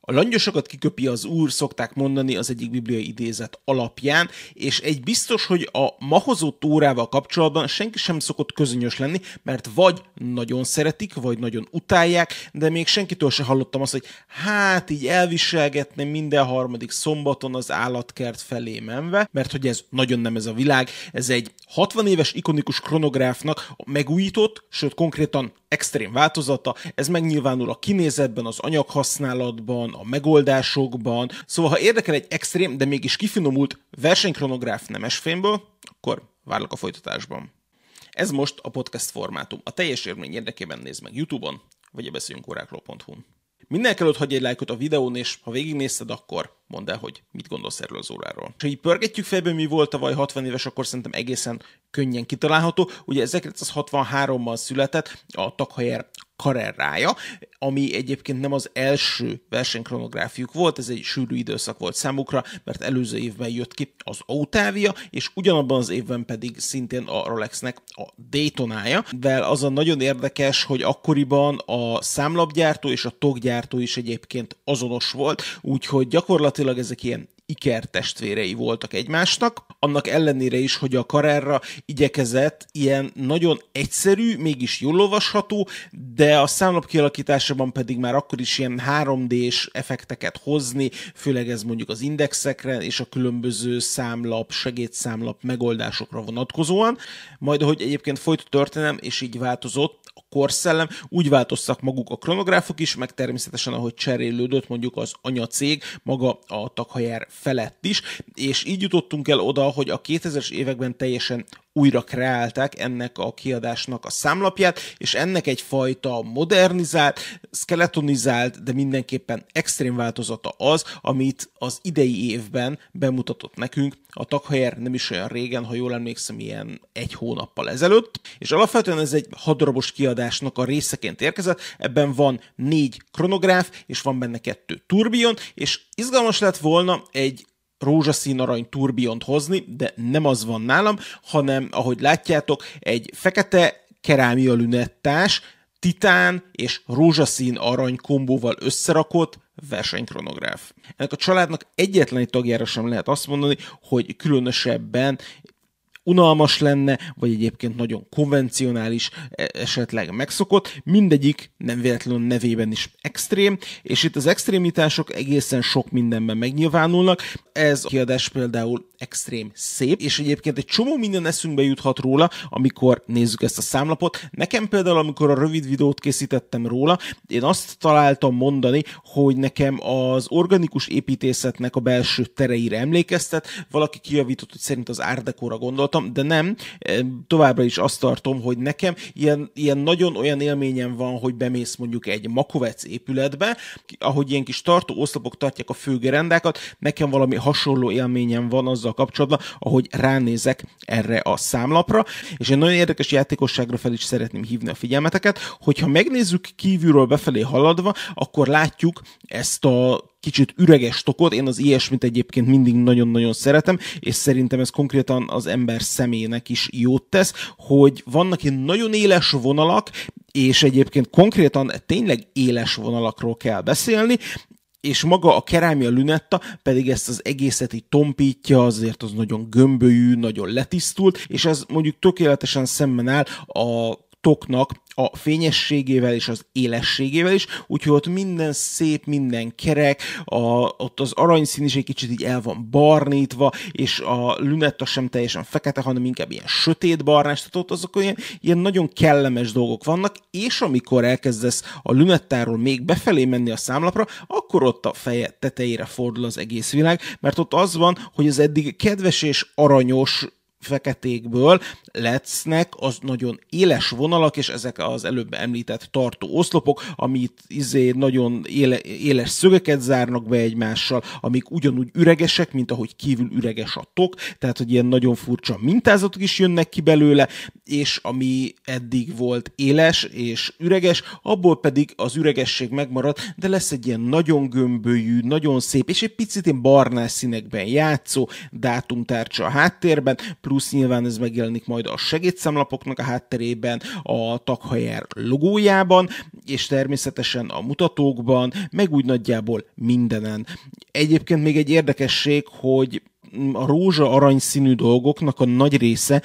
A langyosokat kiköpi az Úr, szokták mondani az egyik bibliai idézet alapján, és egy biztos, hogy a mahozó Tórával kapcsolatban senki sem szokott közönyös lenni, mert vagy nagyon szeretik, vagy nagyon utálják, de még senkitől se hallottam azt, hogy hát így elviselgetne minden harmadik szombaton az állatkert felé menve, mert hogy ez nagyon nem ez a világ, ez egy 60 éves ikonikus kronográfnak megújított, sőt konkrétan extrém változata, ez megnyilvánul a kinézetben, az anyaghasználatban, a megoldásokban, szóval ha érdekel egy extrém, de mégis kifinomult versenykronográf nemesfémből, akkor várlak a folytatásban. Ez most a podcast formátum. A teljes élmény érdekében nézd meg YouTube-on, vagy a beszéljünkórákról.hu-n. Mindenekelőtt hagyj egy lájkot a videón, és ha végignézted, akkor mondd el, hogy mit gondolsz erről az óráról. Ha így pörgetjük fejben, mi volt tavaly 60 éves, akkor szerintem egészen könnyen kitalálható. Ugye 1963-ban született a Tag Heuer Carrera-ja, ami egyébként nem az első versenykronográfiuk volt, ez egy sűrű időszak volt számukra, mert előző évben jött ki az Autavia, és ugyanabban az évben pedig szintén a Rolexnek a Daytonája. De az a nagyon érdekes, hogy akkoriban a számlapgyártó és a tokgyártó is egyébként azonos volt, úgyhogy gyakorlatilag ezek ilyen ikertestvérei voltak egymásnak, annak ellenére is, hogy a Carrera igyekezett ilyen nagyon egyszerű, mégis jól olvasható, de a számlap kialakításában pedig már akkor is ilyen 3D-s effekteket hozni, főleg ez mondjuk az indexekre és a különböző számlap, segédszámlap megoldásokra vonatkozóan. Majd ahogy egyébként folyt a történelem, és így változott a korszellem, úgy változtak maguk a kronográfok is, meg természetesen ahogy cserélődött mondjuk az anyacég, maga a Tag Heuer felett is, és így jutottunk el oda, hogy a 2000-es években teljesen újra kreálták ennek a kiadásnak a számlapját, és ennek egyfajta modernizált, skeletonizált, de mindenképpen extrém változata az, amit az idei évben bemutatott nekünk a Tag Heuer nem is olyan régen, ha jól emlékszem, ilyen 1 hónappal ezelőtt, és alapvetően ez egy 6 darabos kiadásnak a részeként érkezett, ebben van 4 kronográf, és van benne 2 turbion, és izgalmas lett volna egy rózsaszín arany turbiont hozni, de nem az van nálam, hanem, ahogy látjátok, egy fekete kerámia lünettás, titán és rózsaszín arany kombóval összerakott versenykronográf. Ennek a családnak egyetlen egy tagjára sem lehet azt mondani, hogy különösebben unalmas lenne, vagy egyébként nagyon konvencionális, esetleg megszokott, mindegyik nem véletlenül nevében is extrém, és itt az extrémitások egészen sok mindenben megnyilvánulnak. Ez a kiadás például extrém szép, és egyébként egy csomó minden eszünkbe juthat róla, amikor nézzük ezt a számlapot. Nekem például, amikor a rövid videót készítettem róla, én azt találtam mondani, hogy nekem az organikus építészetnek a belső tereire emlékeztet, valaki kijavított, hogy szerint az Art Deco-ra gondoltam, de nem, továbbra is azt tartom, hogy nekem ilyen nagyon olyan élményem van, hogy bemész mondjuk egy Makovec épületbe, ahogy ilyen kis tartó oszlopok tartják a főgerendákat, nekem valami hasonló élményem van azzal kapcsolatban, ahogy ránézek erre a számlapra, és egy nagyon érdekes játékosságra fel is szeretném hívni a figyelmeteket, hogyha megnézzük kívülről befelé haladva, akkor látjuk ezt a kicsit üreges tokot, én az ilyesmit egyébként mindig nagyon-nagyon szeretem, és szerintem ez konkrétan az ember szemének is jót tesz, hogy vannak ilyen nagyon éles vonalak, és egyébként konkrétan tényleg éles vonalakról kell beszélni, és maga a kerámia lünetta pedig ezt az egészet így tompítja, azért az nagyon gömbölyű, nagyon letisztult, és ez mondjuk tökéletesen szemben áll a toknak a fényességével és az élességével is, úgyhogy ott minden szép, minden kerek, ott az aranyszín is egy kicsit így el van barnítva, és a lünetta sem teljesen fekete, hanem inkább ilyen sötét barnás, tehát ott azok ilyen nagyon kellemes dolgok vannak, és amikor elkezdesz a lünettáról még befelé menni a számlapra, akkor ott a feje tetejére fordul az egész világ, mert ott az van, hogy az eddig kedves és aranyos feketékből lesznek az nagyon éles vonalak, és ezek az előbb említett tartó oszlopok, amit nagyon éles szögeket zárnak be egymással, amik ugyanúgy üregesek, mint ahogy kívül üreges a tok, tehát hogy ilyen nagyon furcsa mintázatok is jönnek ki belőle, és ami eddig volt éles és üreges, abból pedig az üregesség megmarad, de lesz egy ilyen nagyon gömbölyű, nagyon szép, és egy picit ilyen barnás színekben játszó dátumtárcsa a háttérben, plusz nyilván ez megjelenik majd a segédszámlapoknak a hátterében, a taghajer logójában, és természetesen a mutatókban, meg úgy nagyjából mindenen. Egyébként még egy érdekesség, hogy a rózsa-arany színű dolgoknak a nagy része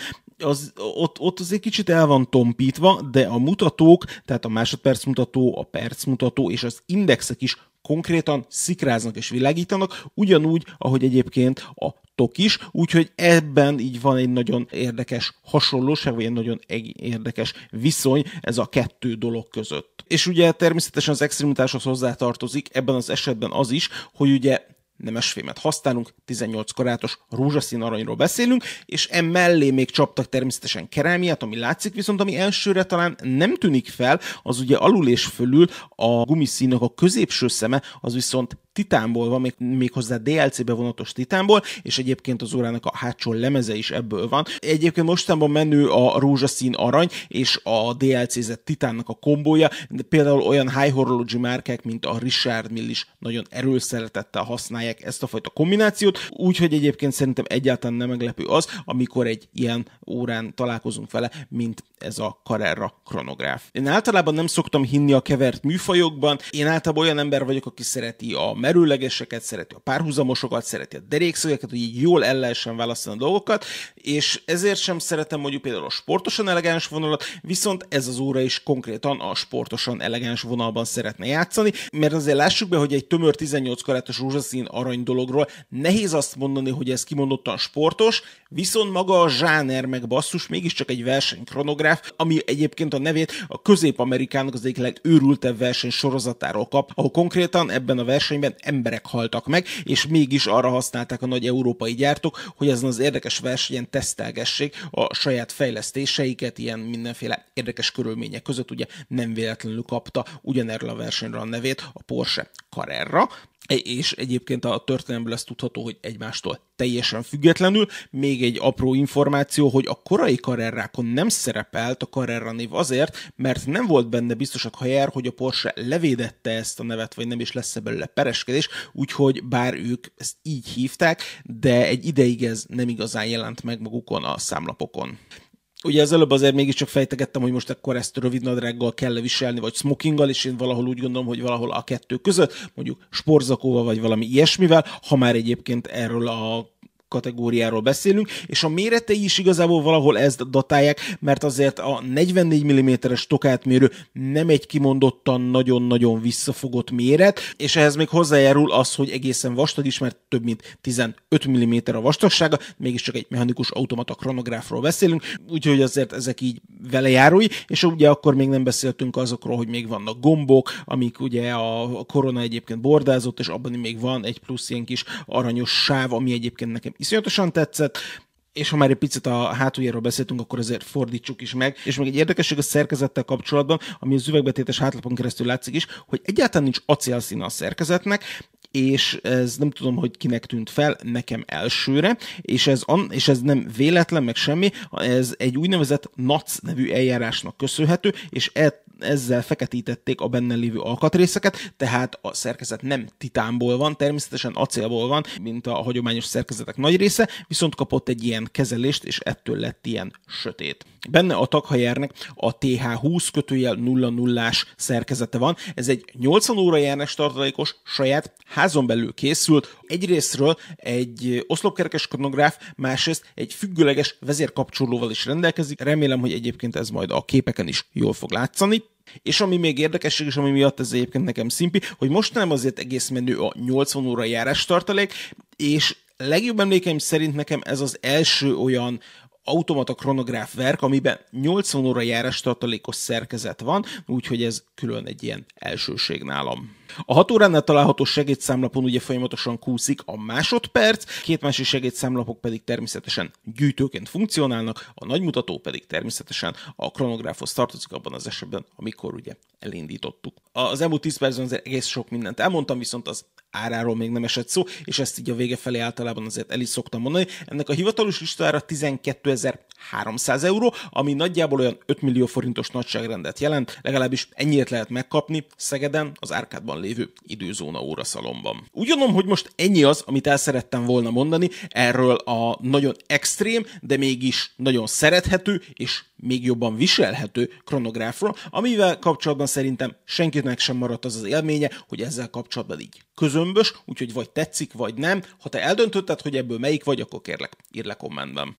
ott azért kicsit el van tompítva, de a mutatók, tehát a másodperc mutató, a perc mutató és az indexek is konkrétan szikráznak és világítanak, ugyanúgy, ahogy egyébként a tok is, úgyhogy ebben így van egy nagyon érdekes hasonlóság, vagy egy nagyon érdekes viszony ez a kettő dolog között. És ugye természetesen az extremitáshoz hozzátartozik ebben az esetben az is, hogy ugye nemesfémet használunk, 18 karátos rózsaszín aranyról beszélünk, és emellé még csaptak természetesen kerámiát, ami látszik, viszont ami elsőre talán nem tűnik fel, az ugye alul és fölül a gumiszínnek a középső szeme, az viszont titánból van, méghozzá DLC-be vonatos titánból, és egyébként az órának a hátsó lemeze is ebből van. Egyébként mostanában menő a rózsaszín arany és a DLC-zett titánnak a kombója, de például olyan high horology márkák, mint a Richard Mille is nagyon erőszeretettel használják ezt a fajta kombinációt, úgyhogy egyébként szerintem egyáltalán nem meglepő az, amikor egy ilyen órán találkozunk vele, mint ez a Carrera kronográf. Én általában nem szoktam hinni a kevert műfajokban, én általában olyan ember vagyok, aki szereti a merőlegeseket, szereti a párhuzamosokat, szereti a derékszögeket, hogy így jól el lehessen választani a dolgokat, és ezért sem szeretem mondjuk például a sportosan elegáns vonalat, viszont ez az óra is konkrétan a sportosan elegáns vonalban szeretne játszani, mert azért lássuk be, hogy egy tömör 18 karátos rózsaszín arany dologról nehéz azt mondani, hogy ez kimondottan sportos, viszont maga a zsáner meg basszus mégiscsak egy versenykronográf, ami egyébként a nevét a Közép-Amerikának az egyik legőrültebb verseny sorozatáról kap, ahol konkrétan ebben a versenyben emberek haltak meg, és mégis arra használták a nagy európai gyártók, hogy ezen az érdekes versenyen tesztelgessék a saját fejlesztéseiket, ilyen mindenféle érdekes körülmények között, ugye nem véletlenül kapta ugyanerről a versenyről a nevét a Porsche Carrera, és egyébként a történelemből ez tudható, hogy egymástól teljesen függetlenül. Még egy apró információ, hogy a korai Carrerákon nem szerepelt a Carrera név azért, mert nem volt benne biztosak hajár, hogy a Porsche levédette ezt a nevet, vagy nem is lesz belőle pereskedés, úgyhogy bár ők ezt így hívták, de egy ideig ez nem igazán jelent meg magukon a számlapokon. Ugye az előbb azért mégiscsak fejtegettem, hogy most akkor ezt rövidnadrággal kell viselni, vagy smokinggal, és én valahol úgy gondolom, hogy valahol a kettő között, mondjuk sportzakóval, vagy valami ilyesmivel, ha már egyébként erről a kategóriáról beszélünk, és a méretei is igazából valahol ezt datálják, mert azért a 44 mm-es tokátmérő nem egy kimondottan nagyon-nagyon visszafogott méret, és ehhez még hozzájárul az, hogy egészen vastag is, mert több mint 15 mm a vastagsága, mégiscsak egy mechanikus automata kronográfról beszélünk, úgyhogy azért ezek így velejárói, és ugye akkor még nem beszéltünk azokról, hogy még vannak gombok, amik ugye a korona egyébként bordázott, és abban még van egy plusz ilyen kis aranyos sáv, ami egyébként nekem iszonyatosan tetszett, és ha már egy picit a hátuljáról beszéltünk, akkor azért fordítsuk is meg. És még egy érdekesség a szerkezettel kapcsolatban, ami az üvegbetétes hátlapon keresztül látszik is, hogy egyáltalán nincs acélszíne a szerkezetnek, és ez nem tudom, hogy kinek tűnt fel, nekem elsőre, és ez nem véletlen, meg semmi, ez egy úgynevezett NAC nevű eljárásnak köszönhető, és ezzel feketítették a benne lévő alkatrészeket, tehát a szerkezet nem titánból van, természetesen acélból van, mint a hagyományos szerkezetek nagy része, viszont kapott egy ilyen kezelést, és ettől lett ilyen sötét. Benne a taghajárnak a TH20-00-ás szerkezete van, ez egy 80 óra járás tartalékos, saját házon belül készült, egyrésztről egy oszlopkerekes kronográf, másrészt egy függőleges vezérkapcsolóval is rendelkezik, remélem, hogy egyébként ez majd a képeken is jól fog látszani. És ami még érdekesség, és ami miatt ez egyébként nekem szimpi, hogy mostanában azért egész menő a 80 óra járás tartalék, és legjobb emlékeim szerint nekem ez az első olyan automata kronográf verk, amiben 80 óra járás tartalékos szerkezet van, úgyhogy ez külön egy ilyen elsőség nálam. A 6 óránál található segédszámlapon ugye folyamatosan kúszik a másodperc, két másik segédszámlapok pedig természetesen gyűjtőként funkcionálnak, a nagymutató pedig természetesen a kronográfhoz tartozik abban az esetben, amikor ugye elindítottuk. Az elmúlt 10 percben azért egész sok mindent elmondtam, viszont az áráról még nem esett szó, és ezt így a vége felé általában azért el is szoktam mondani. Ennek a hivatalos listára 12.300 euró, ami nagyjából olyan 5 millió forintos nagyságrendet jelent, legalábbis ennyit lehet megkapni Szegeden, az Árkádban lévő Időzóna óraszalomban. Úgy gondolom, hogy most ennyi az, amit el szerettem volna mondani erről a nagyon extrém, de mégis nagyon szerethető és még jobban viselhető kronográfról, amivel kapcsolatban szerintem senkinek sem maradt az az élménye, hogy ezzel kapcsolatban így közömbös, úgyhogy vagy tetszik, vagy nem. Ha te eldöntötted, hogy ebből melyik vagy, akkor kérlek, írd le kommentben.